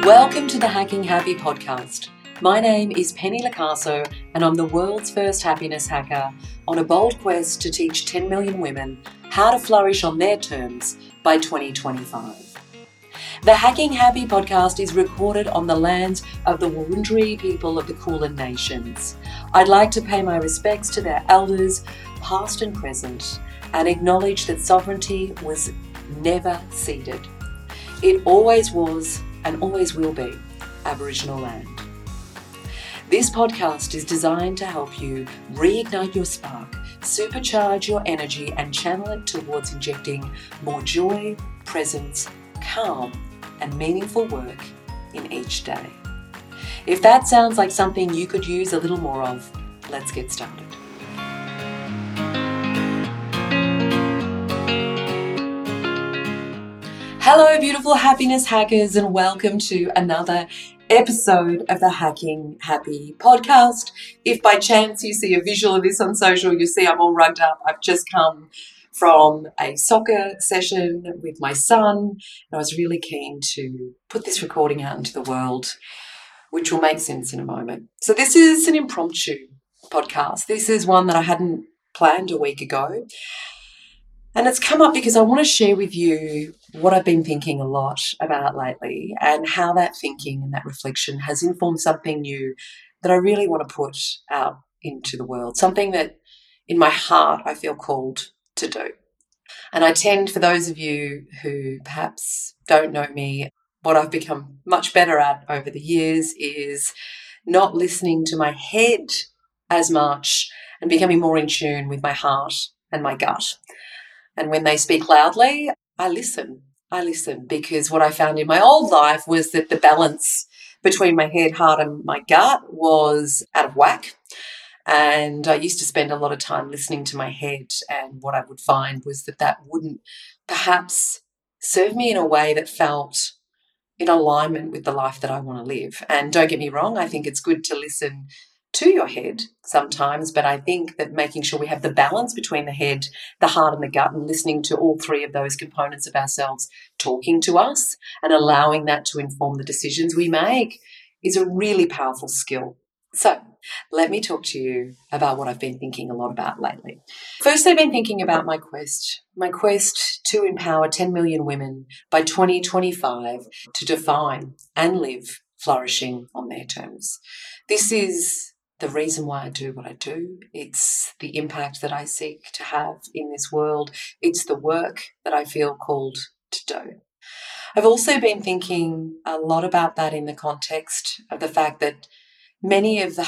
Welcome to the Hacking Happy podcast. My name is Penny Lacasso and I'm the world's first happiness hacker on a bold quest to teach 10 million women how to flourish on their terms by 2025. The Hacking Happy podcast is recorded on the lands of the Wurundjeri people of the Kulin Nations. I'd like to pay my respects to their elders, past and present, and acknowledge that sovereignty was never ceded. It always was and always will be Aboriginal land. This podcast is designed to help you reignite your spark, supercharge your energy and channel it towards injecting more joy, presence, calm and meaningful work in each day. If that sounds like something you could use a little more of, let's get started. Hello, beautiful happiness hackers, and welcome to another episode of the Hacking Happy podcast. If by chance you see a visual of this on social, you see I'm all rugged up. I've just come from a soccer session with my son, and I was really keen to put this recording out into the world, which will make sense in a moment. So this is an impromptu podcast. This is one that I hadn't planned a week ago. And it's come up because I want to share with you what I've been thinking a lot about lately and how that thinking and that reflection has informed something new that I really want to put out into the world, something that in my heart I feel called to do. And I tend, for those of you who perhaps don't know me, what I've become much better at over the years is not listening to my head as much and becoming more in tune with my heart and my gut. And when they speak loudly, I listen because what I found in my old life was that the balance between my head, heart and my gut was out of whack. And I used to spend a lot of time listening to my head, and what I would find was that wouldn't perhaps serve me in a way that felt in alignment with the life that I want to live. And don't get me wrong, I think it's good to listen to your head sometimes, but I think that making sure we have the balance between the head, the heart and the gut, and listening to all three of those components of ourselves talking to us and allowing that to inform the decisions we make is a really powerful skill. So let me talk to you about what I've been thinking a lot about lately. First, I've been thinking about my quest to empower 10 million women by 2025 to define and live flourishing on their terms. This is the reason why I do what I do. It's the impact that I seek to have in this world. It's the work that I feel called to do. I've also been thinking a lot about that in the context of the fact that many of the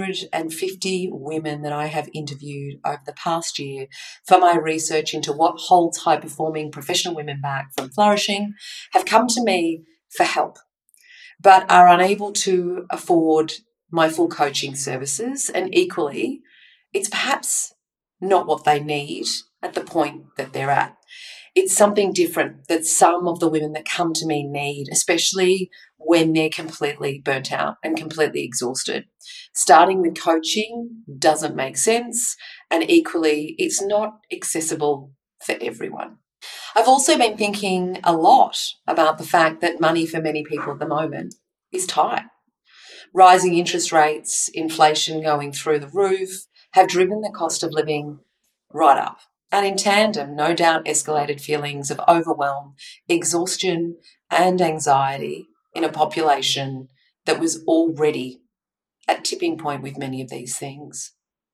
150 women that I have interviewed over the past year for my research into what holds high-performing professional women back from flourishing have come to me for help, but are unable to afford my full coaching services, and equally, it's perhaps not what they need at the point that they're at. It's something different that some of the women that come to me need, especially when they're completely burnt out and completely exhausted. Starting with coaching doesn't make sense, and equally, it's not accessible for everyone. I've also been thinking a lot about the fact that money for many people at the moment is tight. Rising interest rates, inflation going through the roof have driven the cost of living right up. And in tandem, no doubt escalated feelings of overwhelm, exhaustion and anxiety in a population that was already at tipping point with many of these things.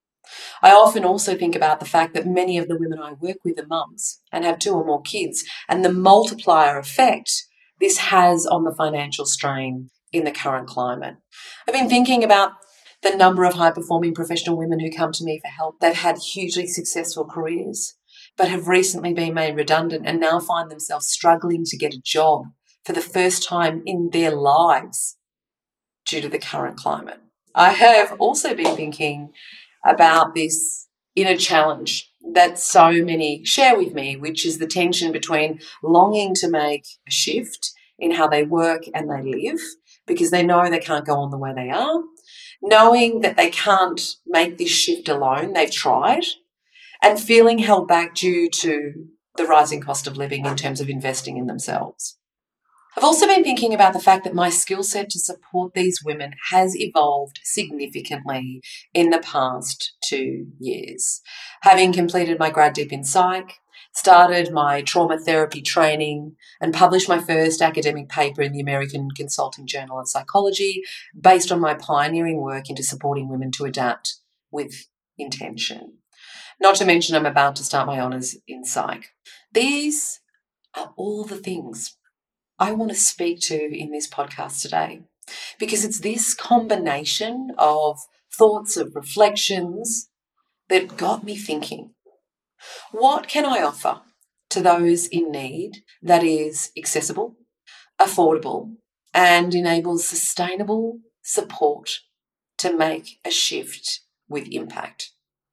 I often also think about the fact that many of the women I work with are mums and have 2 or more kids, and the multiplier effect this has on the financial strain in the current climate. I've been thinking about the number of high-performing professional women who come to me for help. They've had hugely successful careers, but have recently been made redundant and now find themselves struggling to get a job for the first time in their lives due to the current climate. I have also been thinking about this inner challenge that so many share with me, which is the tension between longing to make a shift in how they work and they live because they know they can't go on the way they are, knowing that they can't make this shift alone, they've tried, and feeling held back due to the rising cost of living in terms of investing in themselves. I've also been thinking about the fact that my skill set to support these women has evolved significantly in the past 2 years. Having completed my grad deep in psych, started my trauma therapy training, and published my first academic paper in the American Consulting Journal of Psychology based on my pioneering work into supporting women to adapt with intention. Not to mention, I'm about to start my honours in psych. These are all the things I want to speak to in this podcast today, because it's this combination of thoughts, of reflections that got me thinking, what can I offer to those in need that is accessible, affordable, and enables sustainable support to make a shift with impact?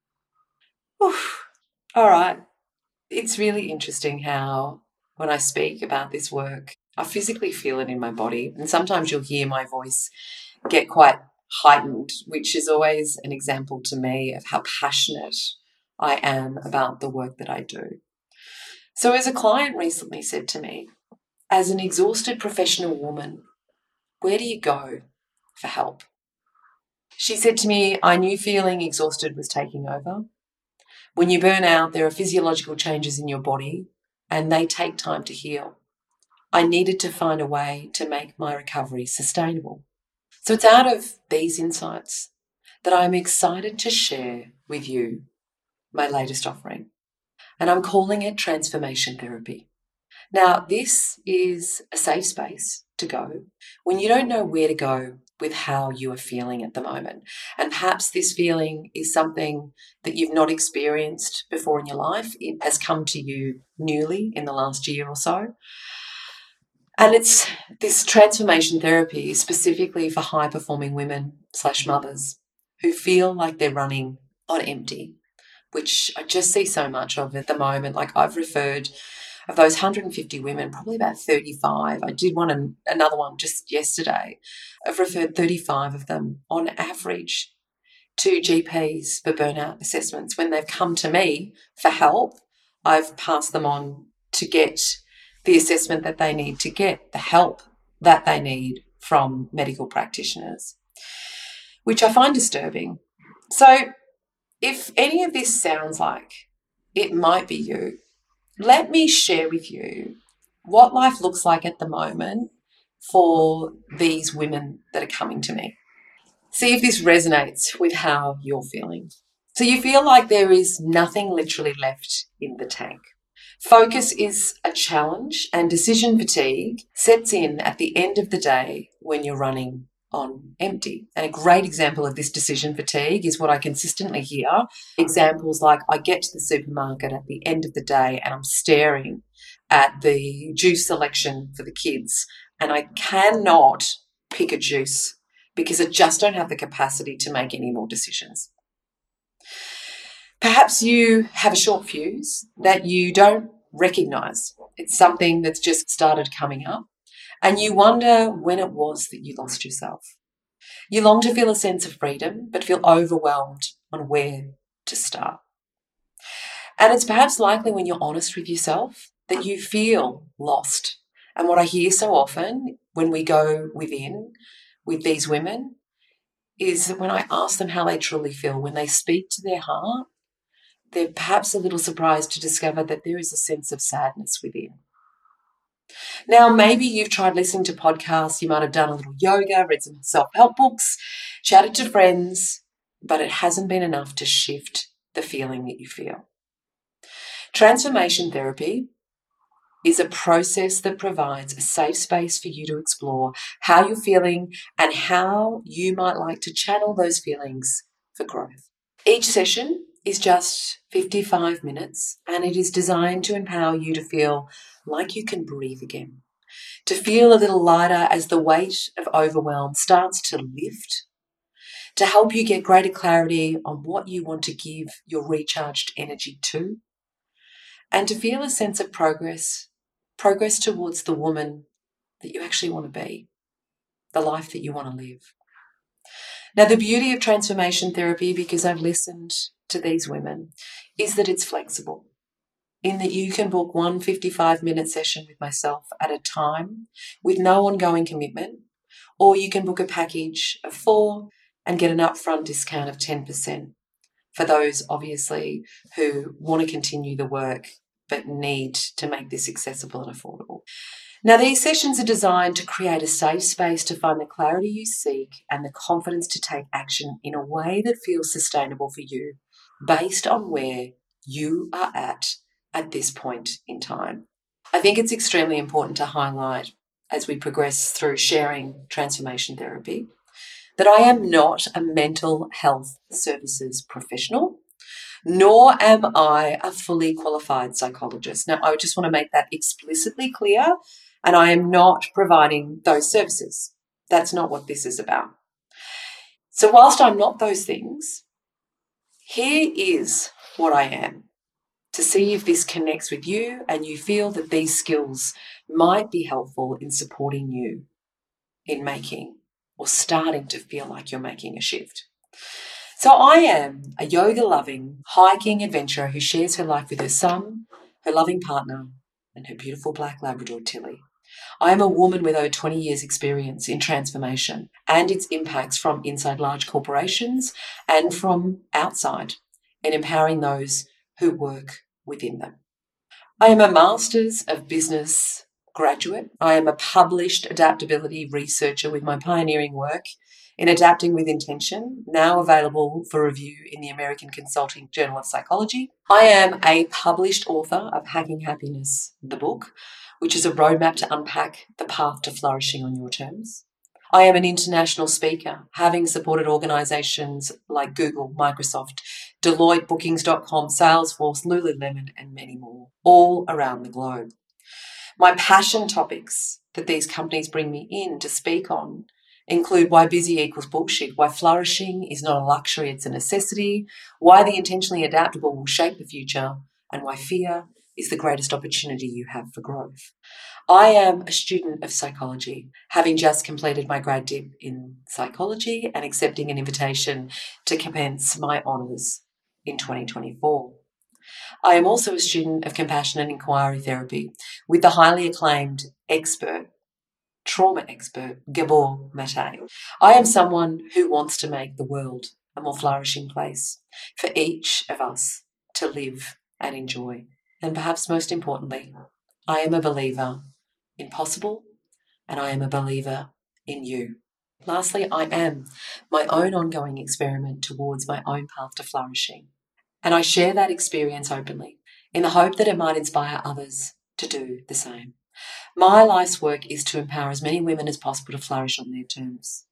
Oof. All right. It's really interesting how when I speak about this work, I physically feel it in my body. And sometimes you'll hear my voice get quite heightened, which is always an example to me of how passionate I am about the work that I do. So, as a client recently said to me, as an exhausted professional woman, where do you go for help? She said to me, I knew feeling exhausted was taking over. When you burn out, there are physiological changes in your body and they take time to heal. I needed to find a way to make my recovery sustainable. So it's out of these insights that I'm excited to share with you my latest offering, and I'm calling it Transformation Therapy. Now, this is a safe space to go when you don't know where to go with how you are feeling at the moment. And perhaps this feeling is something that you've not experienced before in your life. It has come to you newly in the last year or so. And it's this transformation therapy specifically for high-performing women / mothers who feel like they're running on empty, which I just see so much of at the moment. Like, I've referred, of those 150 women, probably about 35. I did another one just yesterday. I've referred 35 of them on average to GPs for burnout assessments. When they've come to me for help, I've passed them on to get the assessment that they need, to get the help that they need from medical practitioners, which I find disturbing. So if any of this sounds like it might be you, let me share with you what life looks like at the moment for these women that are coming to me. See if this resonates with how you're feeling. So you feel like there is nothing literally left in the tank. Focus is a challenge, and decision fatigue sets in at the end of the day when you're running on empty. And a great example of this decision fatigue is what I consistently hear. Examples like, I get to the supermarket at the end of the day and I'm staring at the juice selection for the kids and I cannot pick a juice because I just don't have the capacity to make any more decisions. Perhaps you have a short fuse that you don't recognise. It's something that's just started coming up, and you wonder when it was that you lost yourself. You long to feel a sense of freedom, but feel overwhelmed on where to start. And it's perhaps likely when you're honest with yourself that you feel lost. And what I hear so often when we go within with these women is that when I ask them how they truly feel, when they speak to their heart, they're perhaps a little surprised to discover that there is a sense of sadness within. Now, maybe you've tried listening to podcasts, you might have done a little yoga, read some self-help books, chatted to friends, but it hasn't been enough to shift the feeling that you feel. Transformation therapy is a process that provides a safe space for you to explore how you're feeling and how you might like to channel those feelings for growth. Each session is just 55 minutes, and it is designed to empower you to feel like you can breathe again, to feel a little lighter as the weight of overwhelm starts to lift, to help you get greater clarity on what you want to give your recharged energy to, and to feel a sense of progress towards the woman that you actually want to be, the life that you want to live. Now, the beauty of transformation therapy, because I've listened to these women, is that it's flexible. in that you can book one 55-minute session with myself at a time with no ongoing commitment, or you can book a package of 4 and get an upfront discount of 10% for those, obviously, who want to continue the work but need to make this accessible and affordable. Now, these sessions are designed to create a safe space to find the clarity you seek and the confidence to take action in a way that feels sustainable for you based on where you are at this point in time. I think it's extremely important to highlight as we progress through sharing transformation therapy that I am not a mental health services professional, nor am I a fully qualified psychologist. Now, I just want to make that explicitly clear, and I am not providing those services. That's not what this is about. So whilst I'm not those things, here is what I am, to see if this connects with you and you feel that these skills might be helpful in supporting you in making or starting to feel like you're making a shift. So I am a yoga-loving, hiking adventurer who shares her life with her son, her loving partner, and her beautiful black Labrador, Tilly. I am a woman with over 20 years' experience in transformation and its impacts from inside large corporations and from outside in empowering those who work within them. I am a Masters of Business graduate. I am a published adaptability researcher with my pioneering work in Adapting with Intention, now available for review in the American Consulting Journal of Psychology. I am a published author of Hacking Happiness, the book, which is a roadmap to unpack the path to flourishing on your terms. I am an international speaker, having supported organisations like Google, Microsoft, Deloitte, Bookings.com, Salesforce, Lululemon, and many more, all around the globe. My passion topics that these companies bring me in to speak on include why busy equals bullshit, why flourishing is not a luxury, it's a necessity, why the intentionally adaptable will shape the future, and why fear is the greatest opportunity you have for growth. I am a student of psychology, having just completed my grad dip in psychology and accepting an invitation to commence my honours in 2024. I am also a student of compassion and inquiry therapy with the highly acclaimed trauma expert, Gabor Mate. I am someone who wants to make the world a more flourishing place for each of us to live and enjoy. And perhaps most importantly, I am a believer in possible, and I am a believer in you. Lastly, I am my own ongoing experiment towards my own path to flourishing. And I share that experience openly in the hope that it might inspire others to do the same. My life's work is to empower as many women as possible to flourish on their terms.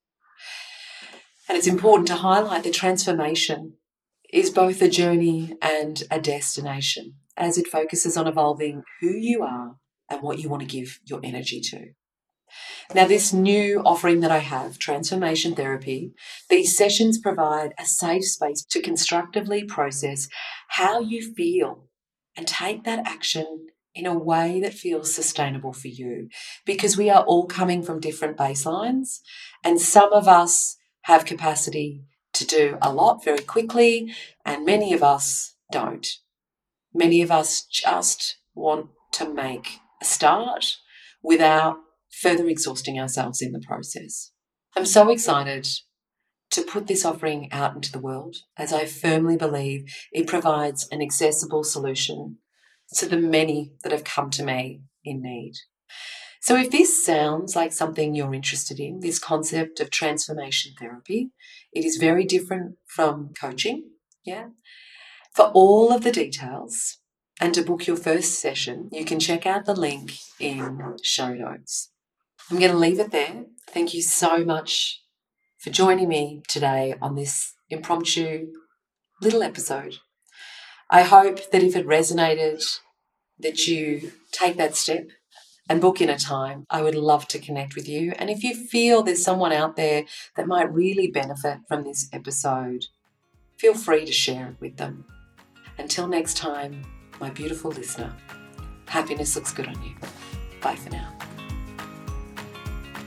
And it's important to highlight that transformation is both a journey and a destination, as it focuses on evolving who you are and what you want to give your energy to. Now, this new offering that I have, Transformation Therapy, these sessions provide a safe space to constructively process how you feel and take that action in a way that feels sustainable for you, because we are all coming from different baselines, and some of us have capacity to do a lot very quickly, and many of us don't. Many of us just want to make a start without further exhausting ourselves in the process. I'm so excited to put this offering out into the world, as I firmly believe it provides an accessible solution to the many that have come to me in need. So if this sounds like something you're interested in, this concept of transformation therapy, it is very different from coaching, For all of the details and to book your first session, you can check out the link in show notes. I'm going to leave it there. Thank you so much for joining me today on this impromptu little episode. I hope that if it resonated, that you take that step and book in a time. I would love to connect with you. And if you feel there's someone out there that might really benefit from this episode, feel free to share it with them. Until next time, my beautiful listener, happiness looks good on you. Bye for now.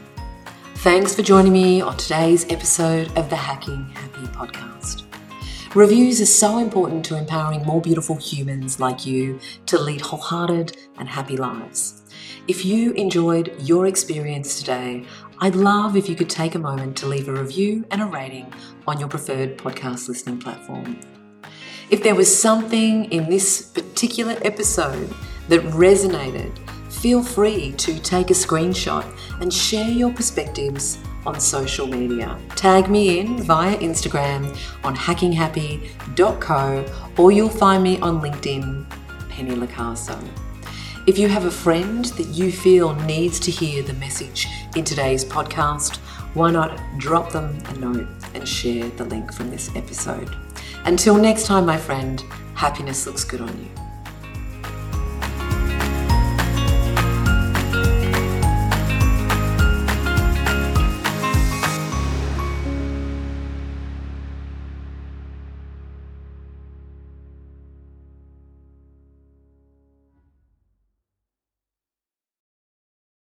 Thanks for joining me on today's episode of the Hacking Happy podcast. Reviews are so important to empowering more beautiful humans like you to lead wholehearted and happy lives. If you enjoyed your experience today, I'd love if you could take a moment to leave a review and a rating on your preferred podcast listening platform. If there was something in this particular episode that resonated, feel free to take a screenshot and share your perspectives on social media. Tag me in via Instagram on hackinghappy.co, or you'll find me on LinkedIn, Penny Lacasso. If you have a friend that you feel needs to hear the message in today's podcast, why not drop them a note and share the link from this episode? Until next time, my friend, happiness looks good on you.